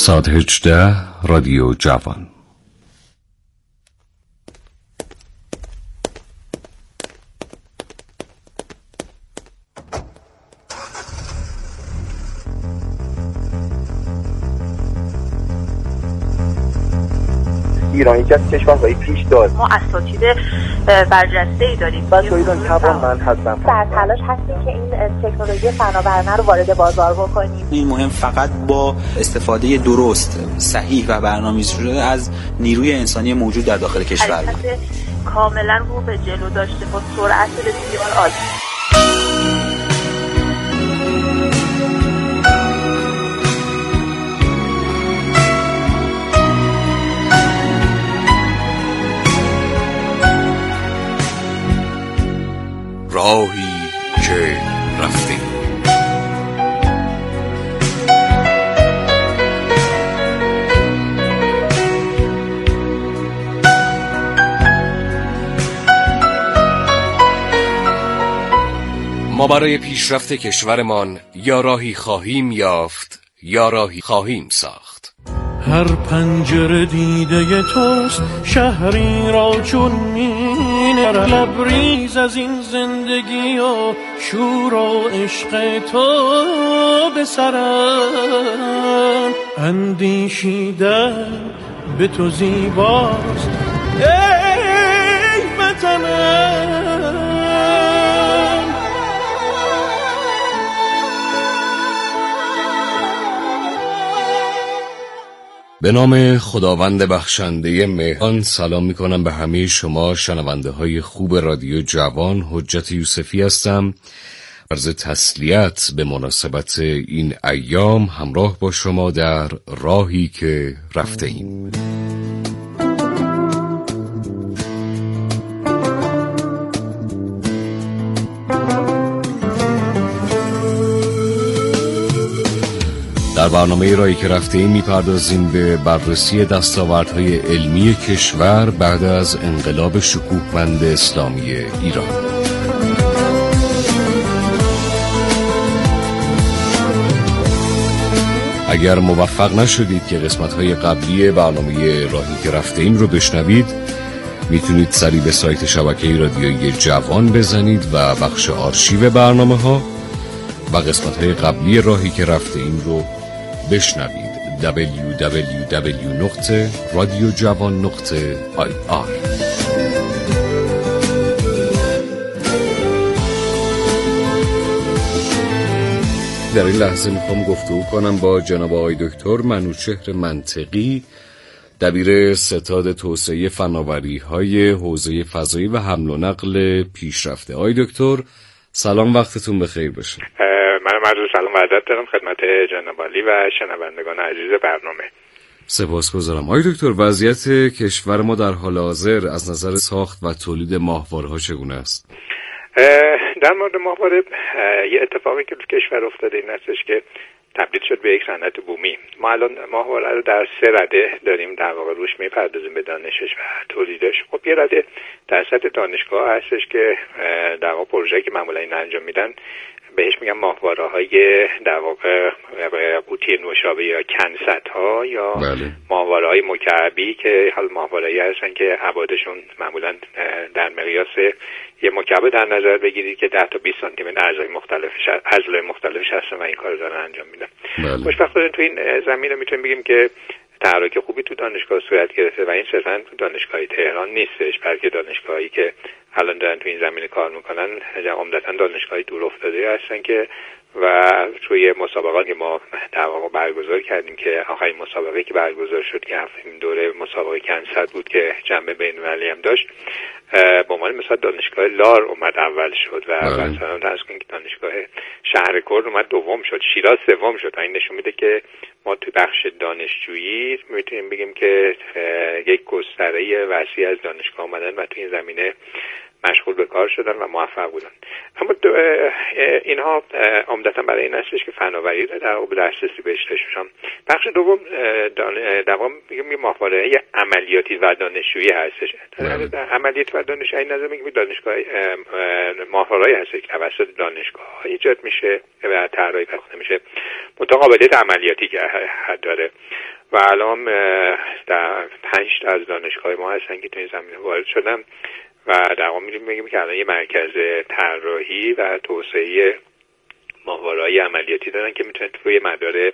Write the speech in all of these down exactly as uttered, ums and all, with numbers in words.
ساعت هجده رادیو جوان. ایران یکی از کشورهای پیش داد. ما اساتید برجسته‌ای داریم. بچه‌ها ایران توانمند هستن. در تلاش هستیم که این تکنولوژی فناورانه رو وارد بازار بکنیم. این مهم فقط با استفاده درست، صحیح و برنامه‌ریزی شده از نیروی انسانی موجود در داخل کشور بود. کاملا رو به جلو داشته با سرعت بسیار عالی. راهی که رفتیم. ما برای پیشرفت کشورمان یا راهی خواهیم یافت یا راهی خواهیم ساخت. هر پنجره دیده توست، شهری را چون مینه، لبریز از این زندگی و شور و عشق تو به سرم، اندیشیدن به تو زیباست ای وطنم. به نام خداوند بخشنده مهربان سلام می کنم به همه شما شنونده های خوب رادیو جوان. حجت یوسفی هستم. عرض تسلیت به مناسبت این ایام همراه با شما در راهی که رفته ایم. در برنامه راهی که رفته ایم می‌پردازیم به بررسی دستاوردهای علمی کشور بعد از انقلاب شکوهمند اسلامی ایران. اگر موفق نشدید که قسمت‌های قبلی برنامه راهی که رفته ایم رو بشنوید، میتونید سریع به سایت شبکه رادیویی جوان بزنید و بخش آرشیو برنامه‌ها و قسمت‌های قبلی راهی که رفته ایم رو بشنوید. دبلیو دبلیو دبلیو نقطه رادیو جوان نقطه آی آر. در این لحظه میخوام گفتگو کنم با جناب آقای دکتر منوچهر منطقی، دبیر ستاد توسعه فناوری‌های حوزه فضایی و حمل و نقل پیشرفته. آقای دکتر سلام، وقتتون بخیر باشه. منم عرض سلام و ادب دارم خدمت جناب عالی و شنوندگان عزیز برنامه. سپاسگزارم. آقای دکتر، وضعیت کشور ما در حال حاضر از نظر ساخت و تولید ماهواره‌ها چگونه است؟ در مورد ماهواره یه اتفاقی که تو کشور افتاده این هستش که تبدیل شد به یک صنعت بومی. ما الان ماهواره رو در سه رده داریم در واقع روش میپردازیم به دانشش و تولیدش. خب یه رده در سطح دانشگاه هستش که در واقع پروژه‌ای که معمولا این انجام میدن بهش میگن ماهواره‌های در واقع قوطی نوشابه یا کنست‌ها یا بله. ماهواره‌های مکعبی که حال ماهواره‌ای هستن که ابعادشون معمولا در مقیاس یه مکعب در نظر بگیرید که ده تا بیست سانتی متر اعضای مختلفش اعضای مختلفش هستن و این کارو دارن انجام میدن. بله. خوشبختانه تو این زمینه میتونیم بگیم که تحرک خوبی تو دانشگاه صورت گرفته و این صرفاً تو دانشگاه تهران نیستش، بلکه دانشگاهایی که الان دارن تو این زمینه کار میکنن عمدتاً دانشگاهی دور افتاده هستن که و توی مسابقات که ما در واقع برگزار کردیم که آخرین مسابقه که برگزار شد که هفتمین دوره مسابقه کنسرت بود که جنبه بین‌المللی هم داشت، به عنوان مثلا دانشگاه لار اومد اول شد و مثلا درس کنیم که دانشگاه شهرکرد اومد دوم شد، شیراز سوم شد. این نشون میده که ما توی بخش دانشجویی میتونیم بگیم که یک گستره وسیع از دانشگاه اومدن و توی این زمینه مشغول به کار شدن و موفق بودن. اما اینها عمدتا برای این هستش که فناوری رو در واقع دسترسی بهش داشتن. بخش دوم در واقع میگم ماهواره عملیاتی و دانشجویی هستش. در عملیات و دانشجویی نظر میگم دانشگاه ماهواره‌ای هست که توسط دانشگاه ایجاد میشه و طراحی کننده میشه. متقابلیت عملیاتی که حد داره و الان در پنج تا از دانشگاه ما هستن که تو این زمینه وارد شدن و در واقع میگیم که الان یه مرکز طراحی و توسعه ماهواره‌های عملیاتی دارن که میتونه توی مدار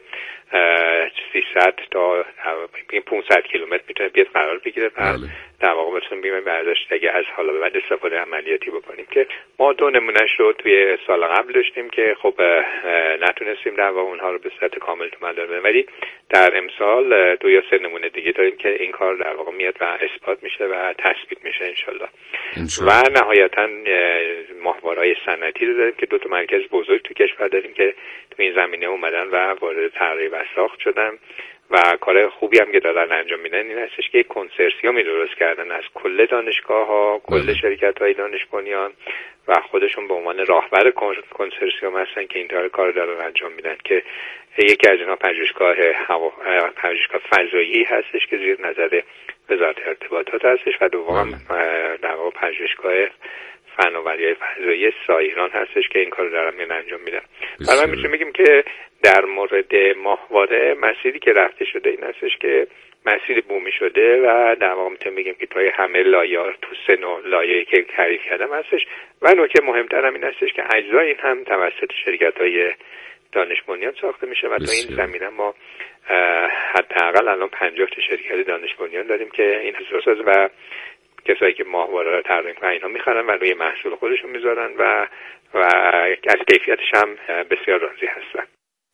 سیصد تا پانصد کیلومتر میتونه بیاد قرار بگیره و در واقع بتونیم بگیم برداشت اگه از حالا به بعد استفاده عملیاتی بکنیم که ما دو نمونهش رو توی سال قبل داشتیم که خب نتونستیم در واقع اونها رو به صورت کامل تو مدار ببریم، ولی در امسال دو یا سه نمونه دیگه داریم که این کار در واقع میاد و اثبات میشه و تثبیت میشه انشالله. و نهایتا ماهواره‌های صنعتی رو داریم که دو تا مرکز بزرگ تو کشور داریم که تو این زمینه اومدن و وارد طراحی و ساخت شدن و کار خوبی هم که دارن انجام میدن این هستش که یک کنسرسیومی درست کردن از کل دانشگاه‌ها، کل شرکت‌های دانش بنیان و خودشون به عنوان راهبر کنسرسیوم هستن که این کار دارن انجام میدن که یکی از اینها پژوهشگاه هوا پژوهشگاه فضایی هستش که زیر نظر وزارت ارتباطات هستش و دوم در واقع پژوهشگاه فناوری فضایی سایران هستش که این کارو دارن انجام میدن. الان میتونیم بگیم که در مورد ماهواره مسیری که رفته شده این هستش که مسیر بومی شده و در واقع میتونیم بگیم که توی همه لایه‌ها تو سه نوع لایه‌ای که تعریف کردم هستش و نکته مهمتر هم این هستش که اجزای این هم توسط شرکت‌های دانش بنیان ساخته میشه و تو این زمینه ما حداقل الان پنجاه تا شرکت دانش بنیان داریم که این اساس و کسایی که ماهواره رو طراحی می‌کنن اینا می‌خرن و روی محصول خودشون میذارن و و از کیفیتش هم بسیار راضی هستن.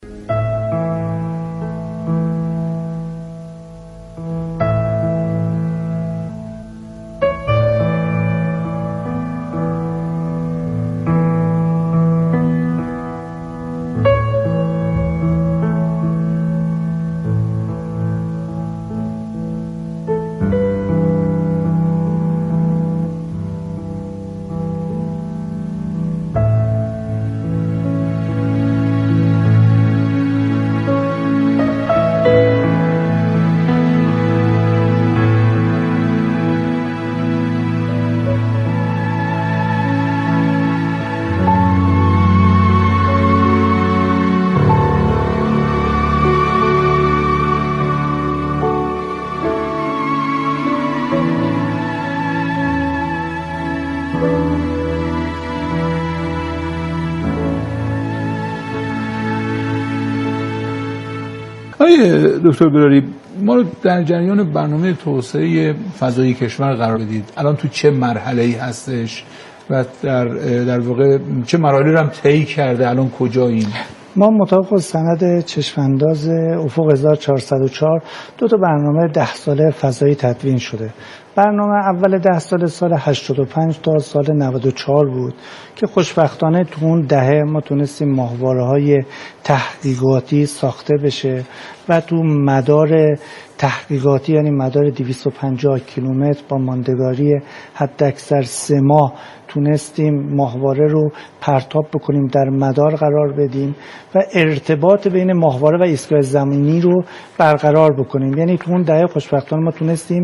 دکتر براری، ما رو در جریان برنامه توسعه فضایی کشور قرار بدید. الان تو چه مرحله‌ای هستش و در در واقع چه مراحلی رو هم طی کرده؟ الان کجاییم؟ ما مطابق سند چشم‌انداز افق هزار و چهارصد و چهار دو تا برنامه ده ساله فضایی تدوین شده. برنامه اول ده ساله سال هشتاد و پنج تا سال نود و چهار بود که خوشبختانه تو اون دهه ما تونستیم ماهواره‌های تحقیقاتی ساخته بشه و تو مدار تحقیقاتی یعنی مدار دویست و پنجاه کیلومتر با ماندگاری حداکثر سه ماه تونستیم ماهواره رو پرتاب بکنیم، در مدار قرار بدیم و ارتباط بین ماهواره و ایستگاه زمینی رو برقرار بکنیم. یعنی تو اون دهه خوشبختانه ما تونستیم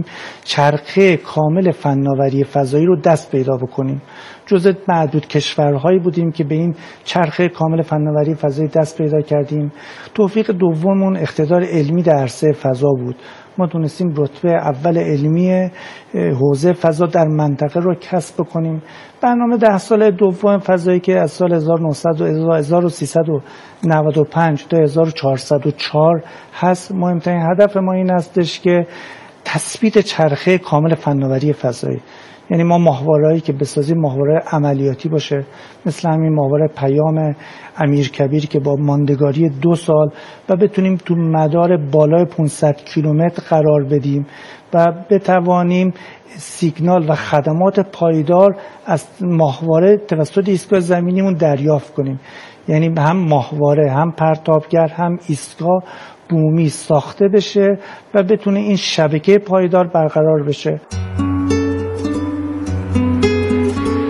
چرخه کامل فناوری فضایی رو دست پیدا بکنیم. جزء معدود کشورهایی بودیم که به این چرخه کامل فناوری فضایی دست پیدا کردیم. توفیق دوممون اقتدار علمی در عرصه فضا بود. ما تونستیم رتبه اول علمی حوزه فضا در منطقه رو کسب کنیم. برنامه ده ساله دوم فضایی که از سال هزار و نهصد و هزار و سیصد و نود و پنج تا هزار و چهارصد و چهار هست. مهمترین هدف ما این هستش که تثبیت چرخه کامل فناوری فضایی، یعنی ما ماهوارهایی که بسازیم ماهواره عملیاتی باشه، مثل همین ماهواره پیام امیرکبیر که با ماندگاری دو سال و بتونیم تو مدار بالای پانصد کیلومتر قرار بدیم و بتوانیم سیگنال و خدمات پایدار از ماهواره توسط ایستگاه زمینیمون دریافت کنیم. یعنی هم ماهواره، هم پرتابگر، هم ایستگاه بومی ساخته بشه و بتونه این شبکه پایدار برقرار بشه.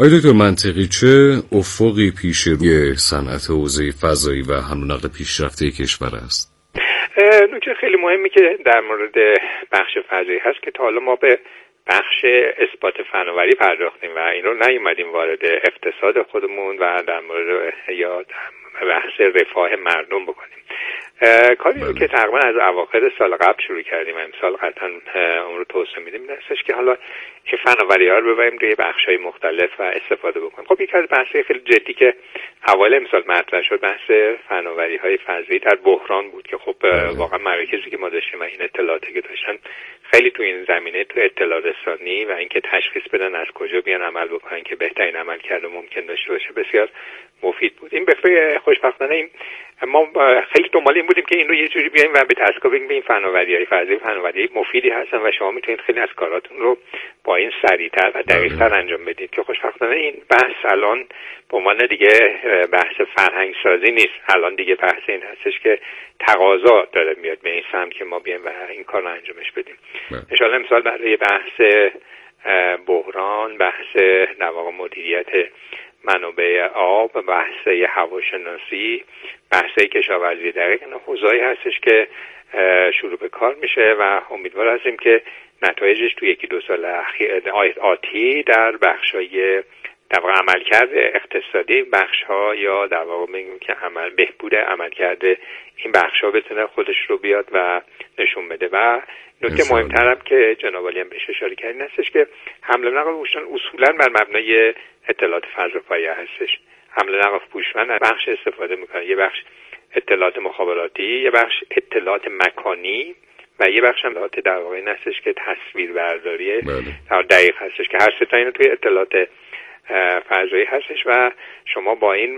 آقای دکتر منطقی، چه افقی پیش روی صنعت حوزه فضایی و حمل و نقل پیشرفته کشور است؟ نکته خیلی مهمی که در مورد بخش فضایی هست که تا حالا ما به بخش اثبات فناوری پرداختیم و این رو نیومدیم وارد اقتصاد خودمون و در مورد یا در بحث رفاه مردم بکنیم. کاری رو که تقریبا از اواخر سال قبل شروع کردیم و امسال قطعا اون رو توسعه میدیم این هستش که حالا این فناوری ها رو ببریم روی بخش‌های مختلف و استفاده بکنیم. خب یکی از بحث‌های خیلی جدی که اوایل امسال مطرح شد بحث فناوری‌های فضایی در بحران بود که خب واقعا مراکزی که ما داشتیم و این اطلاعاتی که داشتن خیلی تو این زمینه تو اطلاع رسانی و اینکه تشخیص بدن از کجا بیان عمل بکنن که بهترین عملکرد ممکن داشته باشه بسیار مفید بود. این به خوشبختانه این ما خیلی دنبال این بودیم که این رو یه جوری بیایم و به دستگاه بگیم به این فناوری‌های فضایی فناوری مفیدی هستن و شما میتونید خیلی از کاراتون رو با این سریع‌تر و دقیق‌تر انجام بدید که خوشبختانه این بحث الان به عنوان دیگه بحث فرهنگ سازی نیست، الان دیگه بحث این هستش که تقاضا داره میاد به این سمت که ما بیایم و این کار رو انجامش بدیم. ان شاءالله امسال برای بحث بحران، بحث در واقع مدیریت منابع آب، بحث هواشناسی، بحث کشاورزی دقیق، اینا حوزه‌ای هستش که شروع به کار میشه و امیدوار هستیم که نتایجش تو یکی دو سال آتی در بخشای در واقع عملکرد اقتصادی بخش‌ها یا در واقع میگیم که عمل بهبود عملکرد این بخش‌ها بتونه خودش رو بیاد و نشون بده. و نکته مهم‌ترم که جناب عالی هم بهش اشاره کردین هستش که حمل و نقل هوشمند اصولاً بر مبنای اطلاعات فضاپایه هستش. حمل و نقل هوشمند بخش استفاده میکنه، یه بخش اطلاعات مخابراتی، یه بخش اطلاعات مکانی و یه بخش هم اطلاعات در واقع این هستش که تصویر برداری دقیق هستش که هر سه تا اینو توی اطلاعات فضایی هستش و شما با این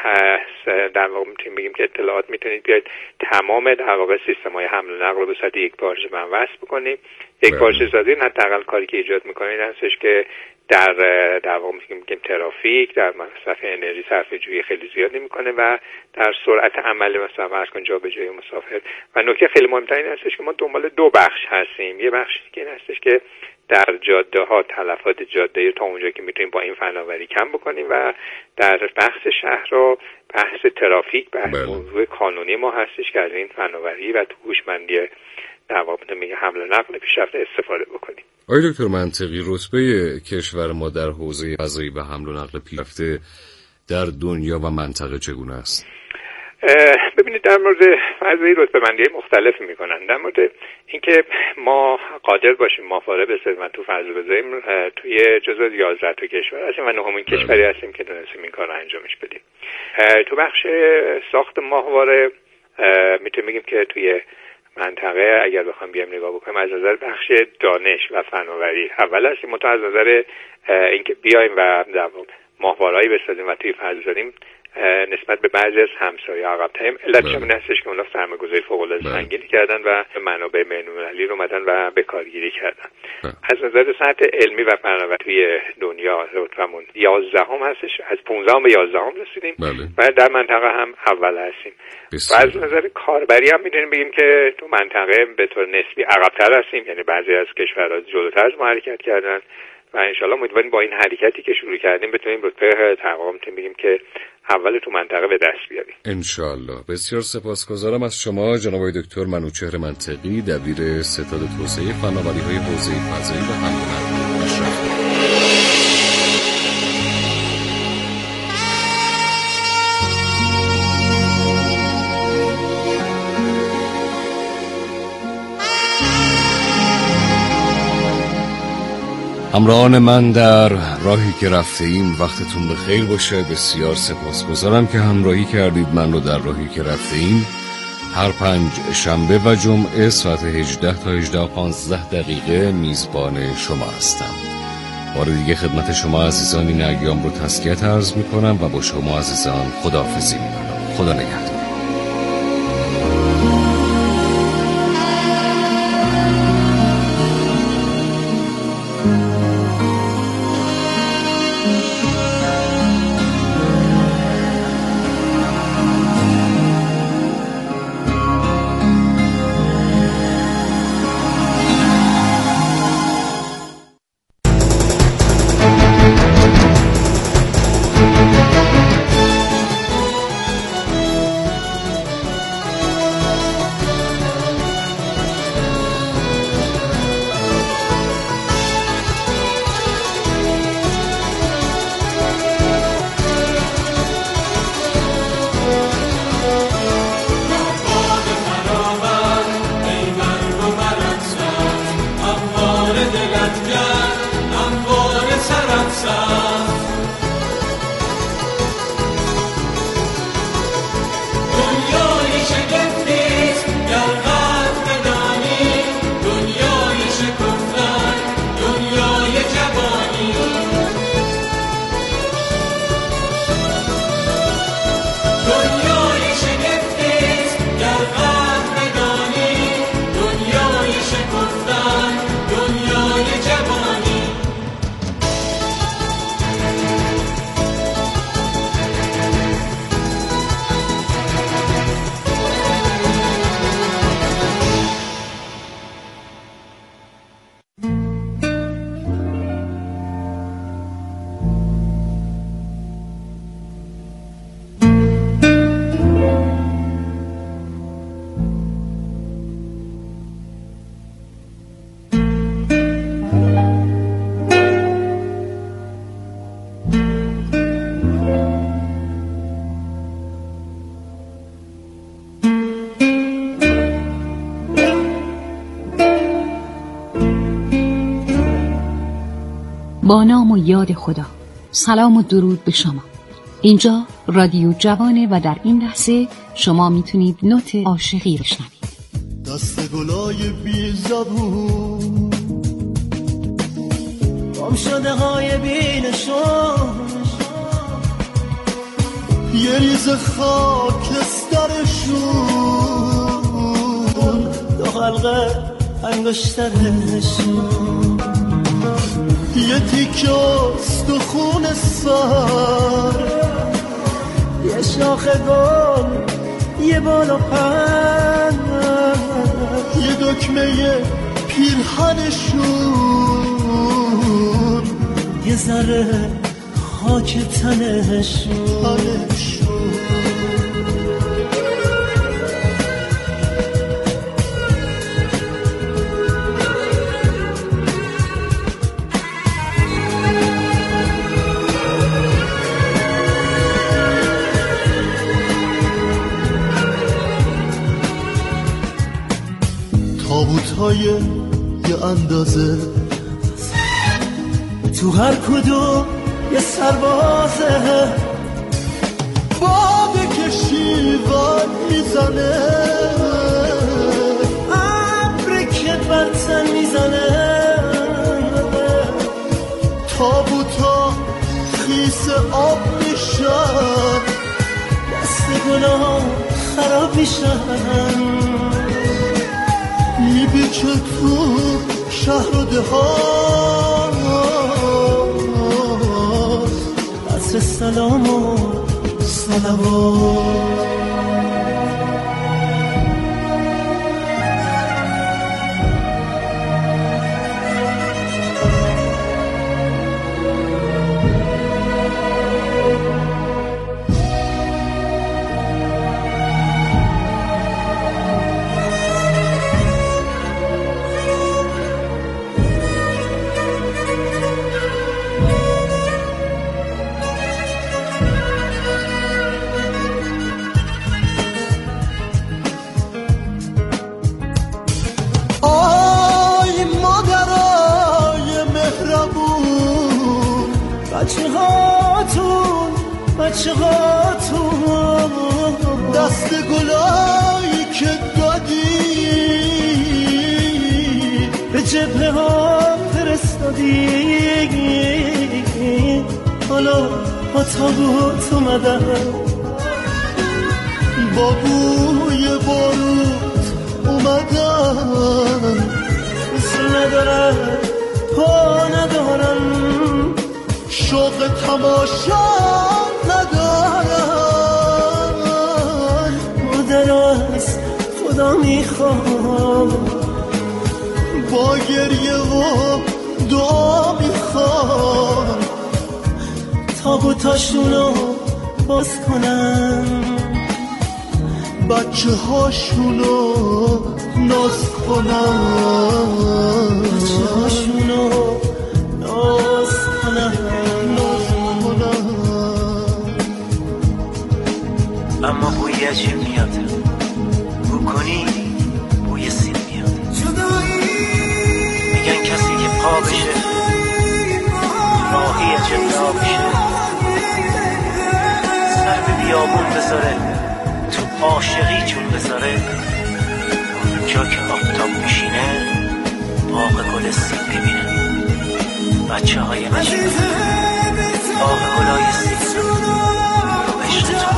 در واقع میتونیم بگیم که اطلاعات میتونید بیاید تمام در واقع سیستم‌های حمل و نقل رو به صورت یک پارچه من وصل بکنیم. یک پارچه سازی حداقل کاری که ایجاد میکنه این هستش که در در واقع میگیم ترافیک در مصرف انرژی صرفه‌جویی خیلی زیاد میکنه و در سرعت عمل مثلا فرض کن جابجایی مسافر. و نکته خیلی مهم‌تر این هستش که ما دنبال دو بخش هستیم. یه بخشی که این هستش که در جاده ها تلفات جاده تا اونجا که میتونیم با این فناوری کم بکنیم و در بخش شهر رو بحث ترافیک بحث موضوع قانونی ما هستش که از این فناوری و تو هوشمندی در واقع میگه حمل و نقل پیشرفته استفاده بکنیم. آقای دکتر منطقی، رتبه کشور ما در حوزه فضایی و حمل و نقل پیشرفته در دنیا و منطقه چگونه است؟ ببینید در مورد فضایی رتبه بندی مختلف میکنن. در مورد اینکه ما قادر باشیم ماهواره بسازیم و تو فضا بذاریم توی جزو یازده تا کشور هستیم و نهمین کشوری هستیم که تونستیم این کار رو انجامش بدیم. تو بخش ساخت ماهواره میتونیم بگیم که توی منطقه اگر بخوام بیام نگاه بکنیم از نظر بخش دانش و فناوری اول هستیم، منتها از نظر اینکه بیایم و ماهواره‌ای بسازیم و توی فضا بذاریم نسبت به بعضی از همسایه عقب‌تریم. علتش این هستش که اونا سرمایه‌گذاری فوق‌العاده سنگینی کردن و منابع بین‌المللی رو اومدن و به کارگیری کردن. از نظر سطح علمی و فناوری توی دنیا رتبمون یازدهم هستش، از پانزدهم به یازدهم رسیدیم و در منطقه هم اول هستیم. و از نظر کاربری هم می‌دونیم بگیم که تو منطقه به طور نسبی عقب‌تر هستیم، یعنی بعضی از کشورها جلوتر از ما حرکت کردن و انشالله امیدواریم با این حرکتی که شروع کردیم بتونیم رتبه تقریبا میتونیم بگیم که اول تو منطقه به دست بیاریم انشالله. بسیار سپاسگزارم از شما جناب آقای دکتر منوچهر منطقی، دبیر ستاد توسعه فناوری‌های حوزه فضایی و حمل و نقل پیشرفته. همراهان من در راهی که رفته ایم، وقتتون بخیر باشه. بسیار سپاسگزارم که همراهی کردید من رو در راهی که رفته ایم. هر پنج شنبه و جمعه ساعت هجده تا هجده و پانزده دقیقه میزبان شما هستم. بار دیگه خدمت شما عزیزان این ایام رو تسلیت عرض میکنم و با شما عزیزان خداحافظی میکنم. خدا نگهدار. با نام و یاد خدا. سلام و درود به شما. اینجا رادیو جوانه و در این لحظه شما میتونید نوت عاشقی بشنوید. دست گلای بی زبون گم شده های بی نشون، یه ریز خاکسترشون، دو حلقه انگشترشون، یه تیکه استخون سر، یه شاخ گل، یه بال و پر، یه دکمه پیرهنشون، یه ذره خاک تنشون. تابوت‌های یه اندازه، تو هر کدوم یه سربازه، باد کشیوان میزنه، ابری که بر تن میزنه، تابوتا خیس آب میشن، دست گناه خراب میشن، میبیچه تو شهر و دهات، عصر سلام و صلوات. بچه هاتون بچه هاتون، دست گلایی که دادی به جبهه ها فرستادی، حالا با تابوت اومدن، با بوی باروت اومدن، مثل ندارن پا ندارن، شوق تماشا ندارن، مادر از خدا میخوام، با گریه و دعا میخوام، تابوتاشونو باز کنن، بچه هاشونو ناز کنن، بچه هاشونو ناز کنن، اما بوی عجیب میاد، بو کنی بوی سیب میاد. میگن کسی که پا بشه راهی عجب را بشه، سر به بیابون بذاره تو عاشقی چون بذاره، اونجا که آفتاب میشینه باغ گل سیب ببینه، بچه های نشینه باغ گلای سیب رو عشق تو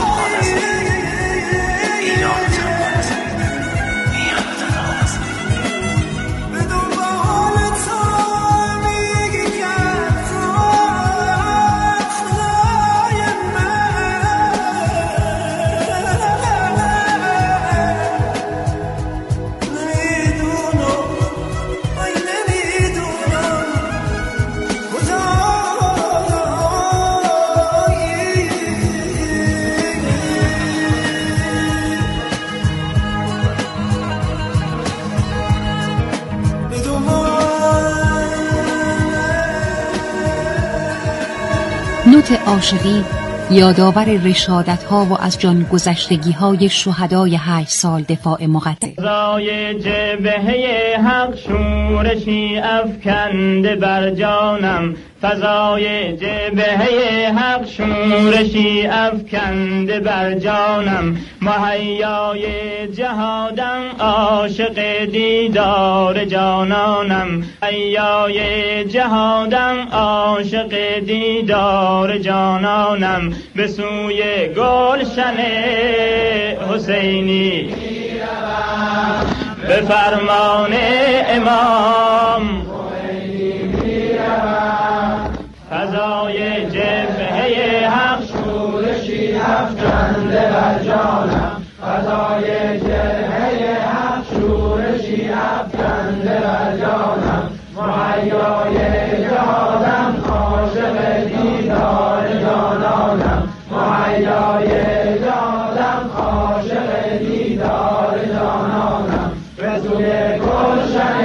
نوت عاشقی یادآور رشادت‌ها و از جان گذشتگی‌های شهدای هشت سال دفاع مقدس. رای جبهه حق شورشی افکنده بر جانم، فضای جبهه حق شورشی افکنده بر جانم، مهیای جهادم عاشق دیدار جانانم، مهیای جهادم عاشق دیدار جانانم، به سوی گلشن حسینی به فرمان امام فضای جبهه حق شورشی افکنده بر جانم، فضای جبهه حق شورشی افکنده بر جانم، مهیای جهادم عاشق دیدار جانانم، مهیای جهادم عاشق دیدار جانانم، به سوی گلشن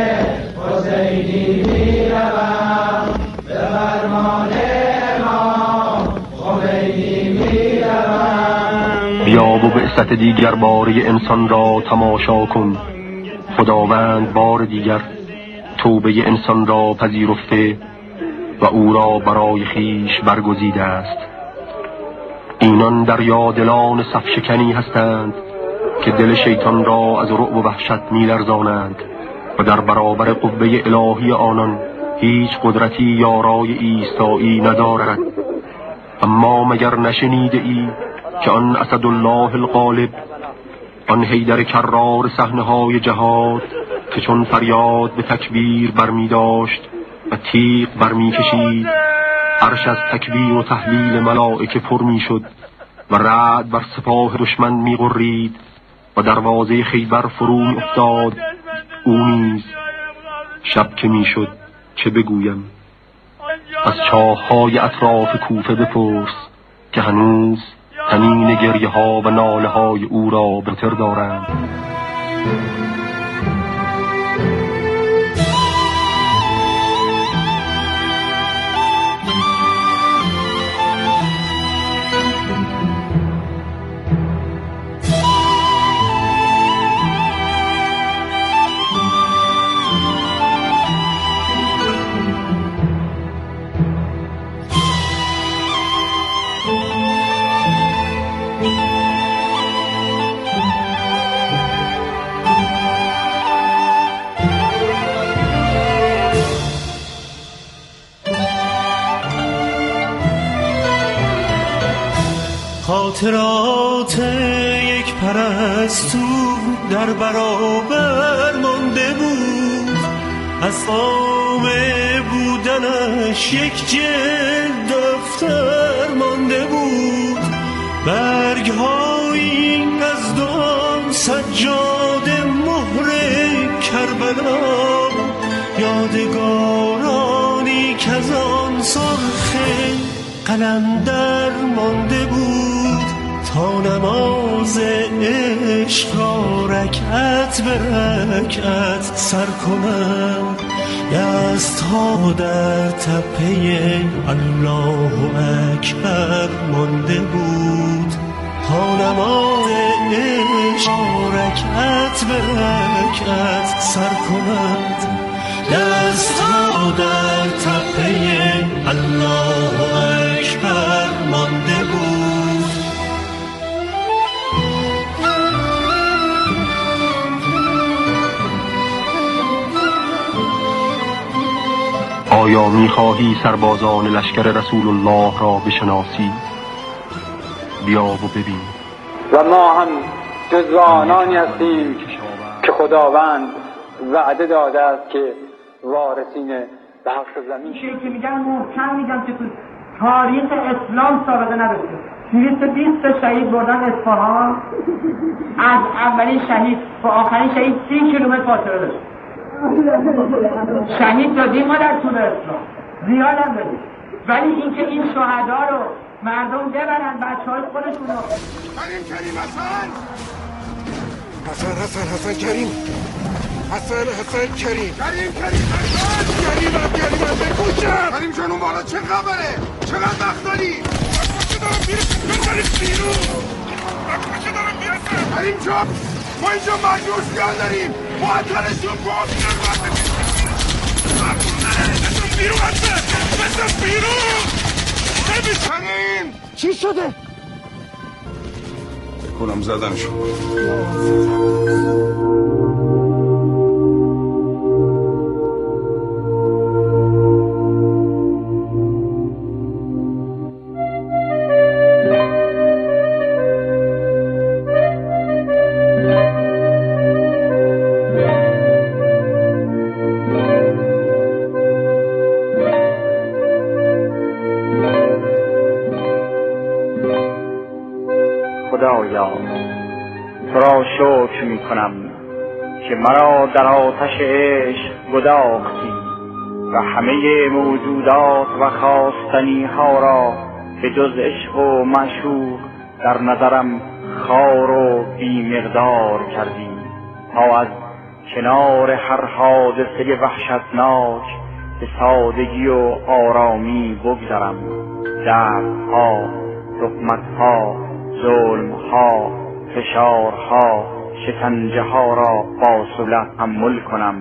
حسینی میروم به فرمان امام خمینی میروم. بیا و بعثت دیگر باره انسان را تماشا کن، خداوند بار دیگر توبه انسان را پذیرفته و او را برای خیش برگزیده است. اینان دریادلان صفشکنی هستند که دل شیطان را از رعب و وحشت می‌لرزانند و در برابر قوه الهی آنان هیچ قدرتی یارای ایستایی ندارد. اما مگر نشنیده ای که آن اسدالله الغالب، آن حیدر کرار صحنه‌های جهاد که چون فریاد به تکبیر برمی داشت و تیغ برمی کشید، عرش از تکبیر و تهلیل ملائکه پر می شد و رعد بر سپاه دشمن می غرید و دروازه خیبر فرو می افتاد. او نیز شب که می شد چه بگویم، از چاه‌های اطراف کوفه بپرس که هنوز همین گریه ها و ناله های او را بهتر دارند. خاطرات یک پرستو در برابر مانده بود، از قام بودنش یک جلد دفتر مانده بود، برگ‌هایی از دام سجاده مهر کربلا، یادگارانی که از آن سرخ قلندر مانده بود، تا نماز عشق را رکعت به رکعت سر کنم، دست ها در تپه الله اکبر مانده بود، تا نماز عشق را رکعت به رکعت سر کنم، دست ها در تپه الله اکبر مانده بود. آیا می‌خواهی سربازان لشکر رسول الله را بشناسی؟ بیا و ببین. و ما هم جزو آنانی هستیم که خداوند وعده داده است که وارثین بخش زمین چیزی که میگن محکم میگن که تو تاریخ اسلام سابقه نداشته. دویست و بیست شهید بردن اصفهان، از اولین شهید با آخرین شهید سی کیلومتر فاصله داشت. شهید دادیم ما در طول اسلام، زیاد هم دادیم، ولی اینکه این شهدا رو مردم ببرن بچه های خودشون رو. کریم کریم حسن حسن حسن حسن کریم حسن حسن کریم کریم کریم حسن کریم هم کریم هم بکوشم. کریم جان اون بالا چه خبره؟ چقدر وقت داری؟ بکوشه دارم میره بزنید بیرون، بکوشه دارم میرسه. کریم جان ما اینجا مجبور سیان داریم، معطلشون باز کنن وقت بیرون بیرون هسته بنداز بیرون. نمیتونین. چی شده؟ کنم زدن شد. خدایا تو را شکر می کنم که مرا در آتش عشق گداختی و همه موجودات و خواستنی ها را به جز عشق و معشوق در نظرم خار و بی مقدار کردی تا از کنار هر حادثه وحشتناک به سادگی و آرامی بگذرم. دردها، تهمتها، ظلمها، فشارها، شکنجه ها را با صلح تحمل کنم.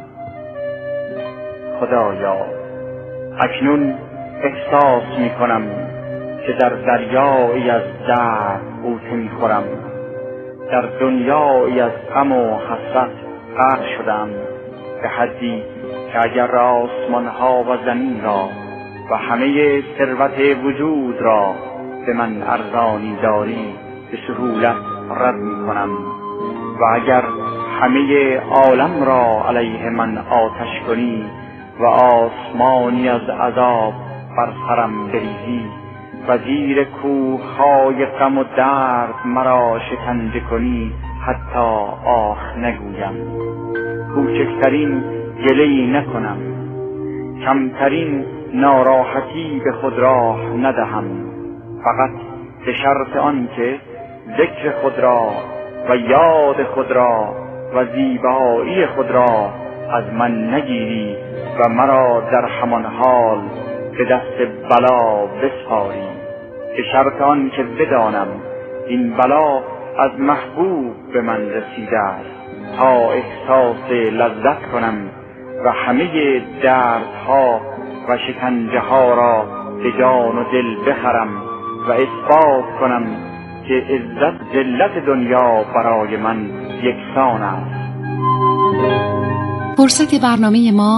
خدایا اکنون احساس می کنم که در دریایی از درد غوطه می خورم، در دنیایی از غم و حسرت غرق شدم به حدی که اگر آسمان ها و زمین را و همه ثروت وجود را به من ارزانی داری به سهولت رد می کنم و اگر همه عالم را علیه من آتش کنی و آسمانی از عذاب بر سرم بریزی و زیر کوه‌های غم و درد مرا شکنجه کنی حتی آه نگویم، کوچکترین گله‌ای نکنم، کمترین ناراحتی به خود راه ندهم، فقط به شرط آن که ذکر خود را و یاد خود را و زیبایی خود را از من نگیری و مرا در همان حال به دست بلا بسپاری. به شرط آن که بدانم این بلا از محبوب به من رسیده است تا احساس لذت کنم و همه دردها و شکنجه ها را به جان و دل بخرم و اثبات کنم که عزت ذلت دنیا برای من یکسان است. فرصت برنامه ما